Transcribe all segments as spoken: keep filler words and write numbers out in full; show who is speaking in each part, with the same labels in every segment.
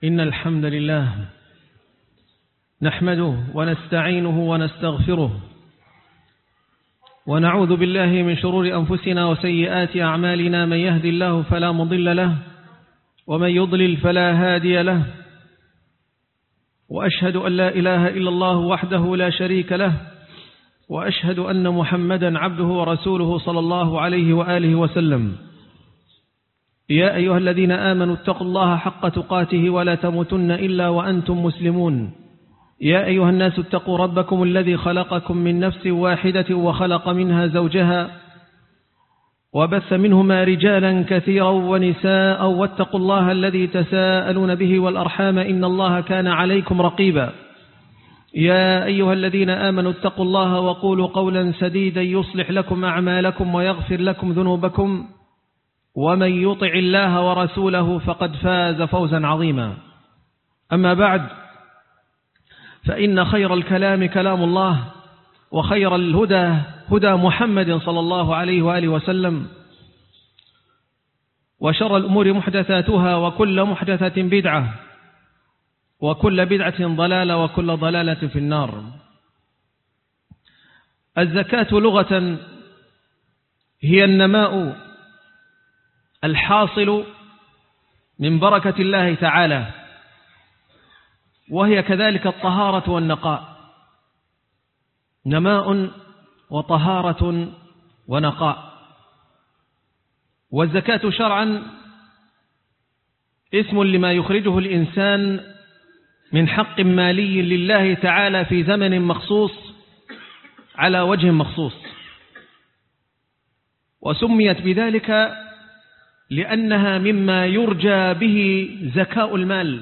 Speaker 1: إن الحمد لله نحمده ونستعينه ونستغفره ونعوذ بالله من شرور أنفسنا وسيئات أعمالنا. من يهدي الله فلا مضل له ومن يضلل فلا هادي له، وأشهد أن لا إله إلا الله وحده لا شريك له، وأشهد أن محمدا عبده ورسوله صلى الله عليه وآله وسلم. يا أيها الذين آمنوا اتقوا الله حق تقاته ولا تموتن إلا وأنتم مسلمون. يا أيها الناس اتقوا ربكم الذي خلقكم من نفس واحدة وخلق منها زوجها وبث منهما رجالا كثيرا ونساء، واتقوا الله الذي تساءلون به والأرحام إن الله كان عليكم رقيبا. يا أيها الذين آمنوا اتقوا الله وقولوا قولا سديدا يصلح لكم أعمالكم ويغفر لكم ذنوبكم، ومن يطع الله ورسوله فقد فاز فوزا عظيما. أما بعد، فإن خير الكلام كلام الله، وخير الهدى هدى محمد صلى الله عليه وآله وسلم، وشر الأمور محدثاتها، وكل محدثة بدعة، وكل بدعة ضلالة، وكل ضلالة في النار. الزكاة لغة هي النماء الحاصل من بركة الله تعالى، وهي كذلك الطهارة والنقاء، نماء وطهارة ونقاء. والزكاة شرعا اسم لما يخرجه الإنسان من حق مالي لله تعالى في زمن مخصوص على وجه مخصوص، وسميت بذلك لأنها مما يرجى به زكاء المال،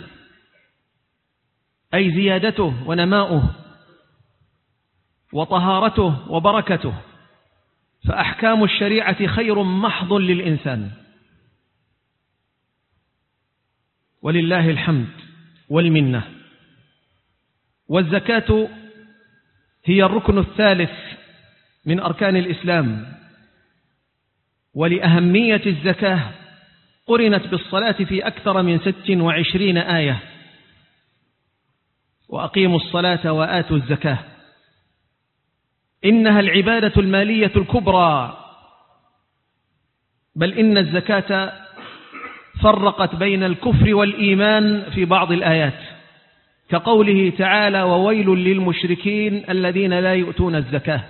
Speaker 1: أي زيادته ونماؤه وطهارته وبركته. فأحكام الشريعة خير محض للإنسان، ولله الحمد والمنة. والزكاة هي الركن الثالث من أركان الإسلام، ولأهمية الزكاة قرنت بالصلاة في أكثر من ست وعشرين آية: وأقيموا الصلاة وآتوا الزكاة. إنها العبادة المالية الكبرى، بل إن الزكاة فرقت بين الكفر والإيمان في بعض الآيات، كقوله تعالى: وويل للمشركين الذين لا يؤتون الزكاة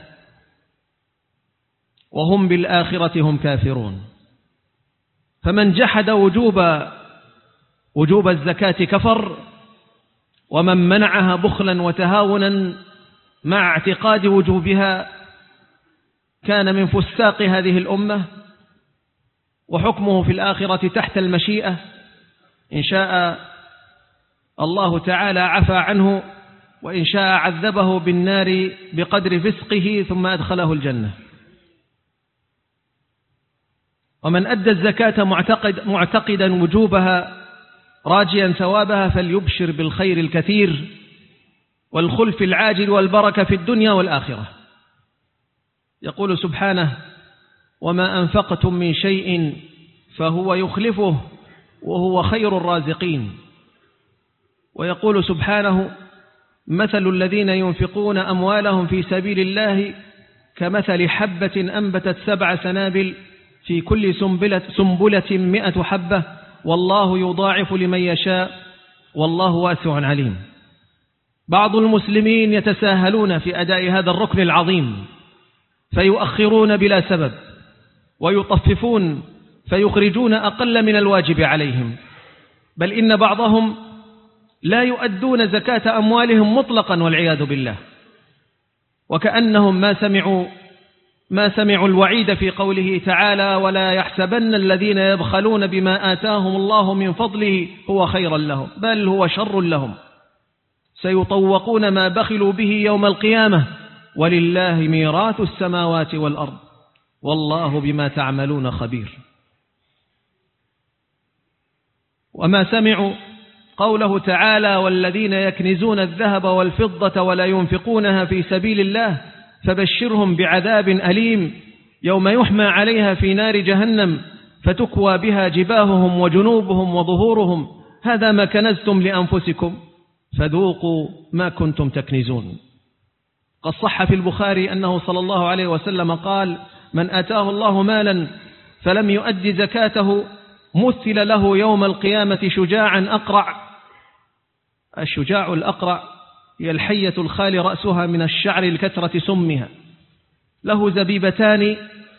Speaker 1: وهم بالآخرة هم كافرون. فمن جحد وجوب وجوب الزكاة كفر، ومن منعها بخلا وتهاونا مع اعتقاد وجوبها كان من فساق هذه الأمة، وحكمه في الآخرة تحت المشيئة. إن شاء الله تعالى عفى عنه، وإن شاء عذبه بالنار بقدر فسقه ثم أدخله الجنة. ومن أدى الزكاة معتقد معتقدا وجوبها راجيا ثوابها فليبشر بالخير الكثير والخلف العاجل والبركة في الدنيا والآخرة. يقول سبحانه: وما أنفقتم من شيء فهو يخلفه وهو خير الرازقين. ويقول سبحانه: مثل الذين ينفقون أموالهم في سبيل الله كمثل حبة أنبتت سبع سنابل في كل سنبلة, سنبلة مئة حبة والله يضاعف لمن يشاء والله واسع عليم. بعض المسلمين يتساهلون في أداء هذا الركن العظيم، فيؤخرون بلا سبب، ويطففون فيخرجون أقل من الواجب عليهم، بل إن بعضهم لا يؤدون زكاة أموالهم مطلقا والعياذ بالله، وكأنهم ما سمعوا ما سمعوا الوعيد في قوله تعالى: ولا يحسبن الذين يبخلون بما آتاهم الله من فضله هو خيرا لهم بل هو شر لهم سيطوقون ما بخلوا به يوم القيامة ولله ميراث السماوات والأرض والله بما تعملون خبير. وما سمعوا قوله تعالى: والذين يكنزون الذهب والفضة ولا ينفقونها في سبيل الله فبشرهم بعذاب أليم يوم يحمى عليها في نار جهنم فتكوى بها جباههم وجنوبهم وظهورهم هذا ما كنزتم لأنفسكم فذوقوا ما كنتم تكنزون. قد صح في البخاري أنه صلى الله عليه وسلم قال: من آتاه الله مالا فلم يؤد زكاته مثل له يوم القيامة شجاعا أقرع. الشجاع الأقرع هي الحية الخالي رأسها من الشعر لكثرة سمها، له زبيبتان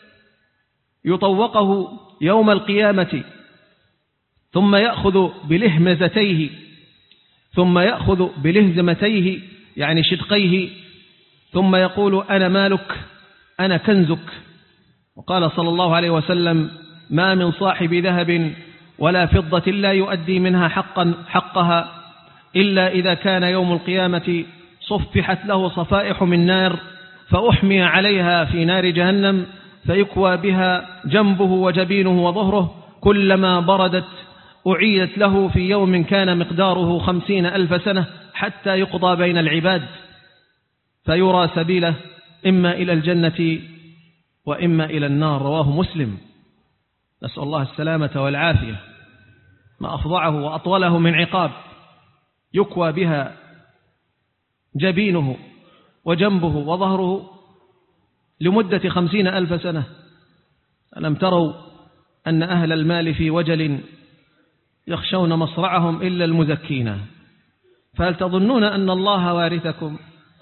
Speaker 1: يطوقه يوم القيامة ثم يأخذ بلهمزتيه ثم يأخذ بلهزمتيه يعني شدقيه ثم يقول: أنا مالك أنا كنزك. وقال صلى الله عليه وسلم: ما من صاحب ذهب ولا فضة لا يؤدي منها حقا حقها إلا إذا كان يوم القيامة صفحت له صفائح من نار فأحمي عليها في نار جهنم فيكوى بها جنبه وجبينه وظهره، كلما بردت أعيدت له في يوم كان مقداره خمسين ألف سنة حتى يقضى بين العباد فيرى سبيله إما إلى الجنة وإما إلى النار. رواه مسلم. نسأل الله السلامة والعافية. ما أفضعه وأطوله من عقاب يكوى بها جبينه وجنبه وظهره لمدة خمسين ألف سنة. ألم تروا أن أهل المال في وجل يخشون مصرعهم إلا المزكين، فهل تظنون أن الله وارثكم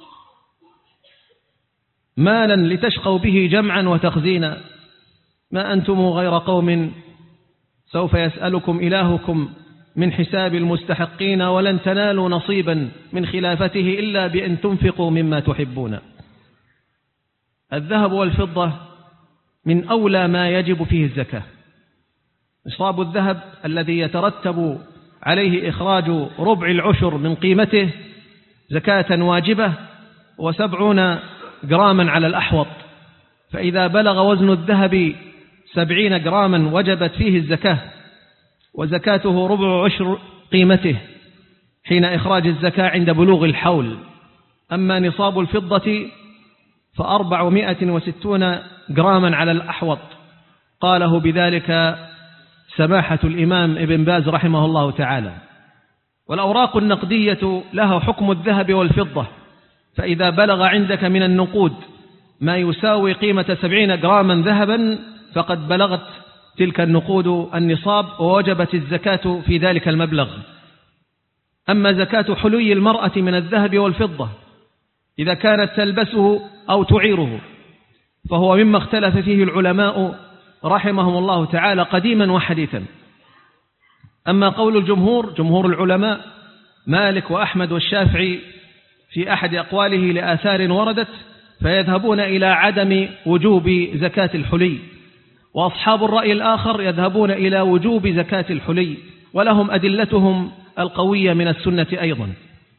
Speaker 1: مالا لتشقوا به جمعا وتخزينا؟ ما أنتم غير قوم سوف يسألكم إلهكم من حساب المستحقين ولن تنالوا نصيبا من خلافته إلا بأن تنفقوا مما تحبون. الذهب والفضة من أولى ما يجب فيه الزكاة. نصاب الذهب الذي يترتب عليه إخراج ربع العشر من قيمته زكاة واجبة وسبعون جراما على الأحوط، فإذا بلغ وزن الذهب سبعين جراما وجبت فيه الزكاة، وزكاته ربع عشر قيمته حين إخراج الزكاة عند بلوغ الحول. أما نصاب الفضة فأربعمائة وستون جراما على الأحوط، قاله بذلك سماحة الإمام ابن باز رحمه الله تعالى. والأوراق النقدية لها حكم الذهب والفضة، فإذا بلغ عندك من النقود ما يساوي قيمة سبعين جراما ذهبا فقد بلغت تلك النقود النصاب ووجبت الزكاة في ذلك المبلغ. أما زكاة حلي المرأة من الذهب والفضة إذا كانت تلبسه أو تعيره فهو مما اختلف فيه العلماء رحمهم الله تعالى قديما وحديثا. أما قول الجمهور جمهور العلماء مالك وأحمد والشافعي في أحد أقواله لآثار وردت فيذهبون إلى عدم وجوب زكاة الحلي، وأصحاب الرأي الآخر يذهبون إلى وجوب زكاة الحلي، ولهم أدلتهم القوية من السنة أيضا.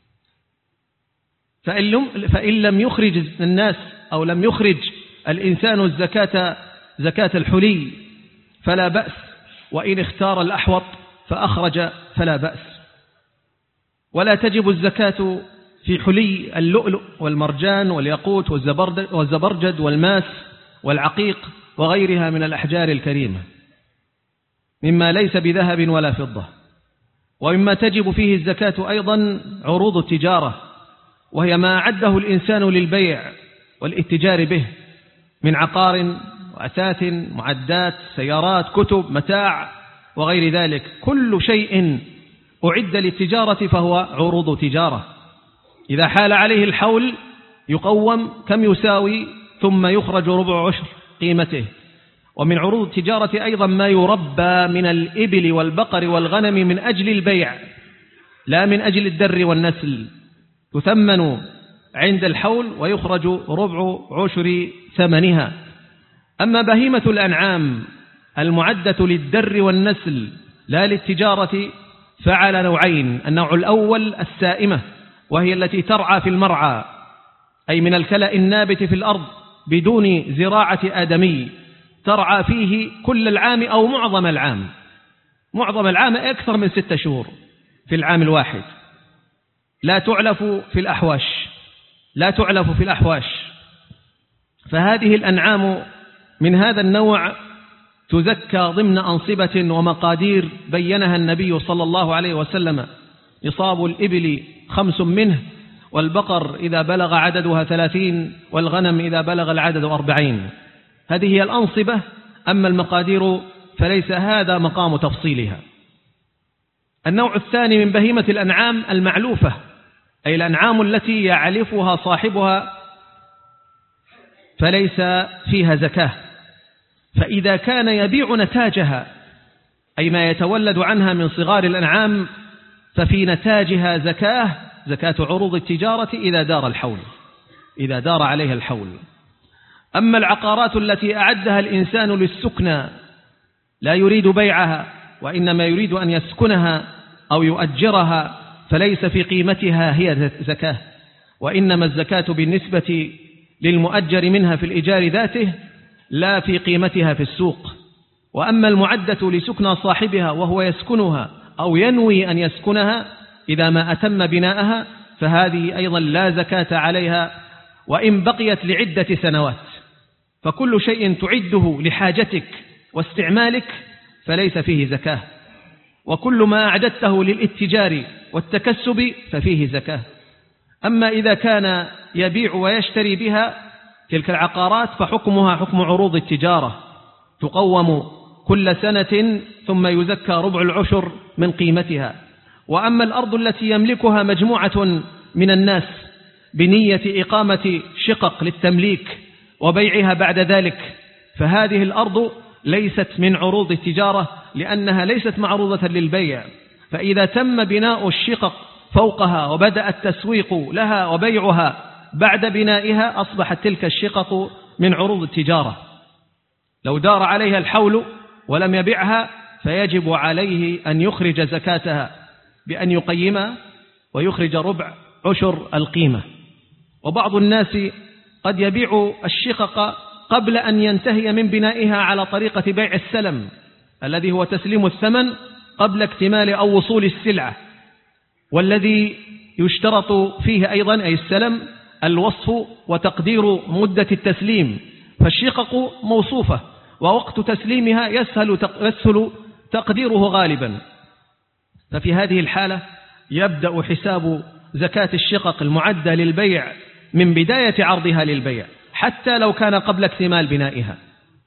Speaker 1: فإن لم يخرج الناس أو لم يخرج الإنسان الزكاة زكاة الحلي فلا بأس، وإن اختار الأحوط فأخرج فلا بأس. ولا تجب الزكاة في حلي اللؤلؤ والمرجان والياقوت والزبرجد والماس والعقيق وغيرها من الأحجار الكريمة مما ليس بذهب ولا فضة. ومما تجب فيه الزكاة أيضا عروض التجارة، وهي ما أعده الإنسان للبيع والاتجار به من عقار وأثاث معدات سيارات كتب متاع وغير ذلك. كل شيء أعد للتجارة فهو عروض تجارة. إذا حال عليه الحول يقوم كم يساوي ثم يخرج ربع عشر قيمته. ومن عروض التجارة أيضا ما يربى من الإبل والبقر والغنم من أجل البيع لا من أجل الدر والنسل، تثمن عند الحول ويخرج ربع عشر ثمنها. أما بهيمة الأنعام المعدة للدر والنسل لا للتجارة فعلى نوعين: النوع الأول السائمة، وهي التي ترعى في المرعى أي من الكلأ النابت في الأرض بدون زراعة آدمي، ترعى فيه كل العام أو معظم العام، معظم العام أكثر من ستة شهور في العام الواحد، لا تعلف في الأحواش لا تعلف في الأحواش. فهذه الأنعام من هذا النوع تزكى ضمن أنصبة ومقادير بينها النبي صلى الله عليه وسلم. نصاب الإبل خمس منه، والبقر إذا بلغ عددها ثلاثين، والغنم إذا بلغ العدد أربعين. هذه هي الأنصبة. أما المقادير فليس هذا مقام تفصيلها. النوع الثاني من بهيمة الأنعام المعلوفة، أي الأنعام التي يعلفها صاحبها فليس فيها زكاة. فإذا كان يبيع نتاجها، أي ما يتولد عنها من صغار الأنعام، ففي نتاجها زكاة، زكاة عروض التجارة إذا دار الحول، إذا دار عليها الحول. أما العقارات التي أعدها الإنسان للسكنى لا يريد بيعها وإنما يريد أن يسكنها أو يؤجرها، فليس في قيمتها هي زكاة، وإنما الزكاة بالنسبة للمؤجر منها في الإيجار ذاته، لا في قيمتها في السوق. وأما المعدة لسكنى صاحبها وهو يسكنها أو ينوي أن يسكنها إذا ما أتم بناءها، فهذه أيضا لا زكاة عليها وإن بقيت لعدة سنوات. فكل شيء تعده لحاجتك واستعمالك فليس فيه زكاة، وكل ما أعددته للاتجار والتكسب ففيه زكاة. أما إذا كان يبيع ويشتري بها تلك العقارات فحكمها حكم عروض التجارة، تقوم كل سنة ثم يزكى ربع العشر من قيمتها. وأما الأرض التي يملكها مجموعة من الناس بنية إقامة شقق للتمليك وبيعها بعد ذلك، فهذه الأرض ليست من عروض التجارة لأنها ليست معروضة للبيع. فإذا تم بناء الشقق فوقها وبدأ التسويق لها وبيعها بعد بنائها، أصبحت تلك الشقق من عروض التجارة. لو دار عليها الحول ولم يبيعها فيجب عليه أن يخرج زكاتها بأن يقيمها ويخرج ربع عشر القيمة. وبعض الناس قد يبيع الشقق قبل أن ينتهي من بنائها على طريقة بيع السلم، الذي هو تسليم الثمن قبل اكتمال أو وصول السلعة، والذي يشترط فيه أيضا أي السلم الوصف وتقدير مدة التسليم. فالشقق موصوفة ووقت تسليمها يسهل يسهل تقديره غالبا. ففي هذه الحالة يبدأ حساب زكاة الشقق المعدة للبيع من بداية عرضها للبيع حتى لو كان قبل اكتمال بنائها.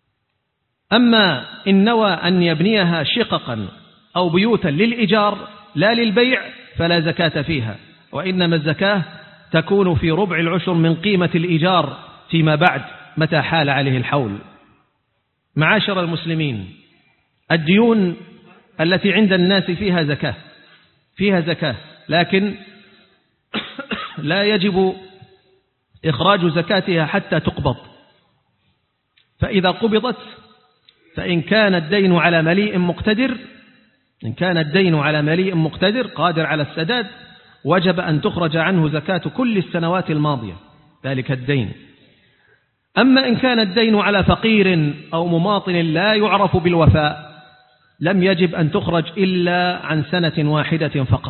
Speaker 1: أما إن نوى أن يبنيها شققا أو بيوتا للإيجار لا للبيع فلا زكاة فيها، وإنما الزكاة تكون في ربع العشر من قيمة الإيجار فيما بعد متى حال عليه الحول. معاشر المسلمين، الديون التي عند الناس فيها زكاة فيها زكاة لكن لا يجب إخراج زكاتها حتى تقبض. فإذا قبضت فإن كان الدين على مليء مقتدر إن كان الدين على مليء مقتدر قادر على السداد، وجب أن تخرج عنه زكاة كل السنوات الماضية ذلك الدين. أما إن كان الدين على فقير أو مماطن لا يعرف بالوفاء لم يجب أن تخرج إلا عن سنة واحدة فقط.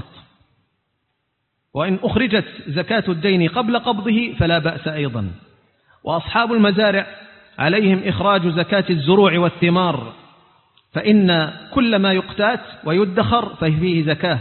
Speaker 1: وإن أخرجت زكاة الدين قبل قبضه فلا بأس أيضا. وأصحاب المزارع عليهم إخراج زكاة الزروع والثمار، فإن كل ما يقتات ويدخر فيه زكاة.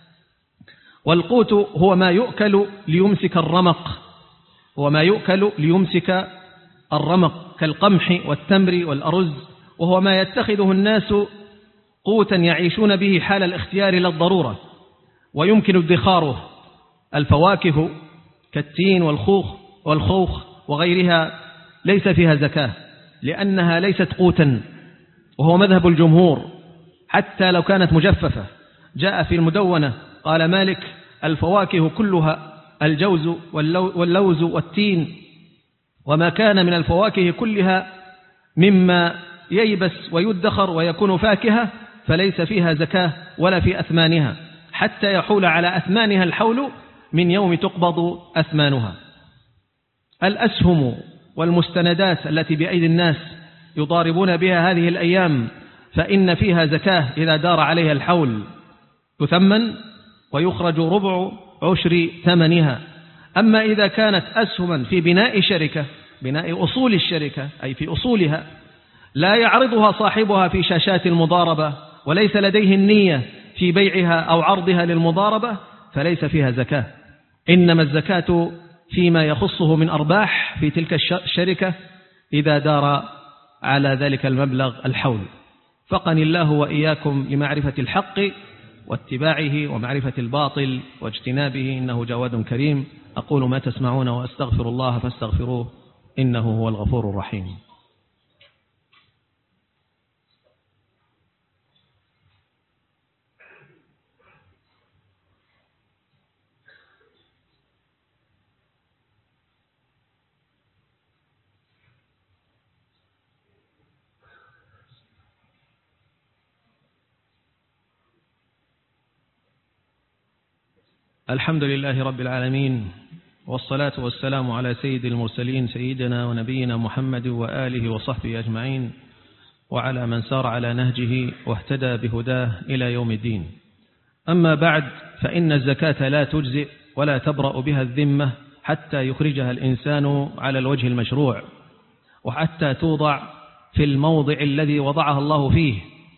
Speaker 1: والقوت هو ما يؤكل ليمسك الرمق هو ما يؤكل ليمسك الرمق كالقمح والتمر والأرز، وهو ما يتخذه الناس قوتا يعيشون به حال الاختيار للضرورة ويمكن ادخاره. الفواكه كالتين والخوخ والخوخ وغيرها ليس فيها زكاة لأنها ليست قوتا، وهو مذهب الجمهور حتى لو كانت مجففة. جاء في المدونة قال مالك: الفواكه كلها الجوز واللوز والتين، وما كان من الفواكه كلها مما ييبس ويدخر ويكون فاكهة فليس فيها زكاة ولا في أثمانها حتى يحول على أثمانها الحول من يوم تقبض أثمانها. الأسهم والمستندات التي بأيدي الناس يضاربون بها هذه الأيام فإن فيها زكاة إذا دار عليها الحول، تثمن ويخرج ربع عشر ثمنها. أما إذا كانت أسهما في بناء شركة، بناء أصول الشركة أي في أصولها، لا يعرضها صاحبها في شاشات المضاربة وليس لديه النية في بيعها أو عرضها للمضاربة فليس فيها زكاة. إنما الزكاة فيما يخصه من أرباح في تلك الشركة إذا دار على ذلك المبلغ الحول. فقني الله وإياكم لمعرفة الحق واتباعه ومعرفة الباطل واجتنابه، إنه جواد كريم. أقول ما تسمعون وأستغفر الله فاستغفروه إنه هو الغفور الرحيم. الحمد لله رب العالمين، والصلاة والسلام على سيد المرسلين سيدنا ونبينا محمد وآله وصحبه أجمعين، وعلى من سار على نهجه واهتدى بهداه إلى يوم الدين. أما بعد، فإن الزكاة لا تجزئ ولا تبرأ بها الذمة حتى يخرجها الإنسان على الوجه المشروع، وحتى توضع في الموضع الذي وضعها الله فيه.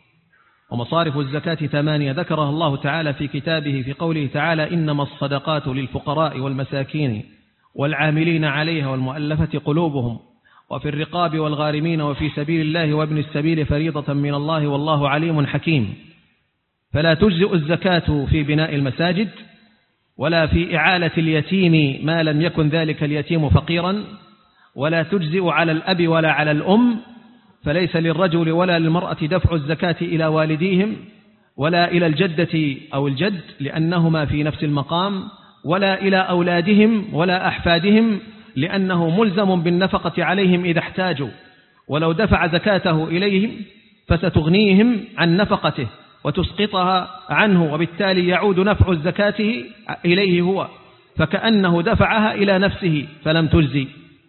Speaker 1: ومصارف الزكاة ثمانية ذكرها الله تعالى في كتابه في قوله تعالى: إنما الصدقات للفقراء والمساكين والعاملين عليها والمؤلفة قلوبهم وفي الرقاب والغارمين وفي سبيل الله وابن السبيل فريضة من الله والله عليم حكيم. فلا تجزئ الزكاة في بناء المساجد، ولا في إعالة اليتيم ما لم يكن ذلك اليتيم فقيرا، ولا تجزئ على الأب ولا على الأم، فليس للرجل ولا للمرأة دفع الزكاة إلى والديهم ولا إلى الجدة أو الجد لأنهما في نفس المقام، ولا إلى أولادهم ولا أحفادهم لأنه ملزم بالنفقة عليهم إذا احتاجوا، ولو دفع زكاته إليهم فستغنيهم عن نفقته وتسقطها عنه، وبالتالي يعود نفع الزكاة إليه هو، فكأنه دفعها إلى نفسه فلم تجزي.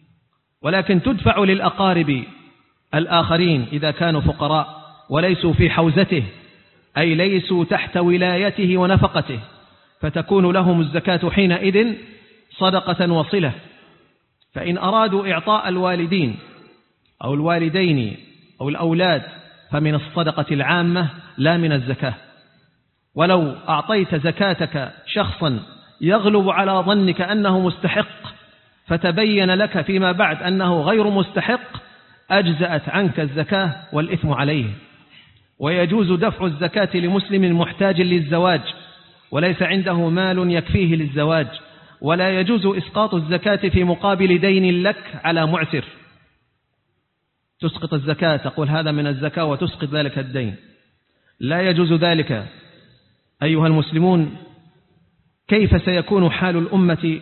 Speaker 1: ولكن تدفع للأقارب الآخرين إذا كانوا فقراء وليسوا في حوزته، أي ليسوا تحت ولايته ونفقته، فتكون لهم الزكاة حينئذ صدقة وصلة. فإن أرادوا إعطاء الوالدين أو الوالدين أو الأولاد فمن الصدقة العامة لا من الزكاة. ولو أعطيت زكاتك شخصا يغلب على ظنك أنه مستحق فتبين لك فيما بعد أنه غير مستحق، أجزأت عنك الزكاة والإثم عليه. ويجوز دفع الزكاة لمسلم محتاج للزواج وليس عنده مال يكفيه للزواج، ولا يجوز إسقاط الزكاة في مقابل دين لك على معسر. تسقط الزكاة، تقول هذا من الزكاة وتسقط ذلك الدين، لا يجوز ذلك. أيها المسلمون، كيف سيكون حال الأمة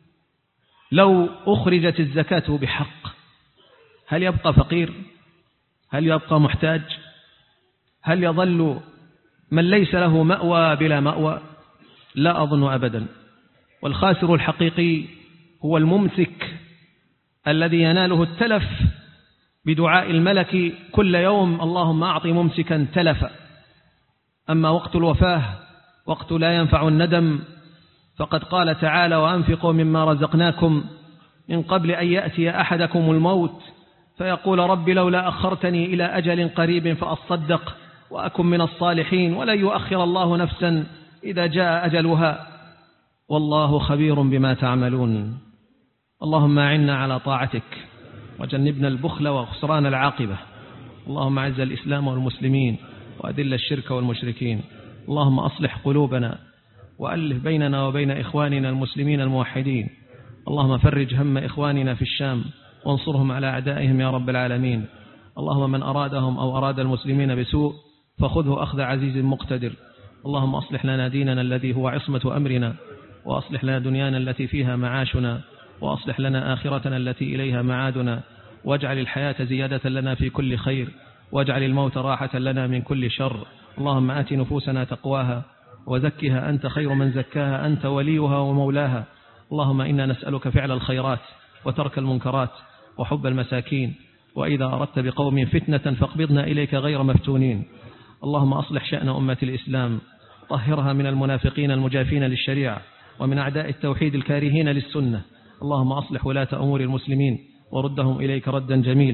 Speaker 1: لو أخرجت الزكاة بحق؟ هل يبقى فقير؟ هل يبقى محتاج؟ هل يظل من ليس له مأوى بلا مأوى؟ لا أظن أبدا. والخاسر الحقيقي هو الممسك الذي يناله التلف بدعاء الملك كل يوم: اللهم أعط ممسكا تلفا. أما وقت الوفاة وقت لا ينفع الندم، فقد قال تعالى: وأنفقوا مما رزقناكم من قبل أن يأتي أحدكم الموت فيقول رب لولا أخرتني إلى أجل قريب فأصدق وأكن من الصالحين ولن يؤخر الله نفسا إذا جاء أجلها والله خبير بما تعملون. اللهم أعنا على طاعتك وجنبنا البخل وخسران العاقبة. اللهم أعز الإسلام والمسلمين وأذل الشرك والمشركين. اللهم أصلح قلوبنا وألف بيننا وبين إخواننا المسلمين الموحدين. اللهم فرج هم إخواننا في الشام وانصرهم على أعدائهم يا رب العالمين. اللهم من أرادهم أو أراد المسلمين بسوء فخذه أخذ عزيز مقتدر. اللهم أصلح لنا ديننا الذي هو عصمة أمرنا، وأصلح لنا دنيانا التي فيها معاشنا، وأصلح لنا آخرتنا التي إليها معادنا، واجعل الحياة زيادة لنا في كل خير، واجعل الموت راحة لنا من كل شر. اللهم آت نفوسنا تقواها وزكها أنت خير من زكاها، أنت وليها ومولاها. اللهم إنا نسألك فعل الخيرات وترك المنكرات وحب المساكين، وإذا أردت بقوم فتنة فاقبضنا إليك غير مفتونين. اللهم أصلح شأن أمة الإسلام، طهرها من المنافقين المجافين للشريعة ومن أعداء التوحيد الكارهين للسنة. اللهم أصلح ولاة أمور المسلمين وردهم إليك ردا جميلا.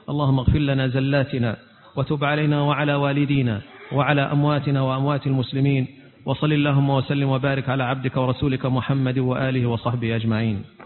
Speaker 1: اللهم اغفر لنا زلاتنا وتب علينا وعلى والدينا وعلى أمواتنا وأموات المسلمين، وصل اللهم وسلم وبارك على عبدك ورسولك محمد وآله وصحبه أجمعين.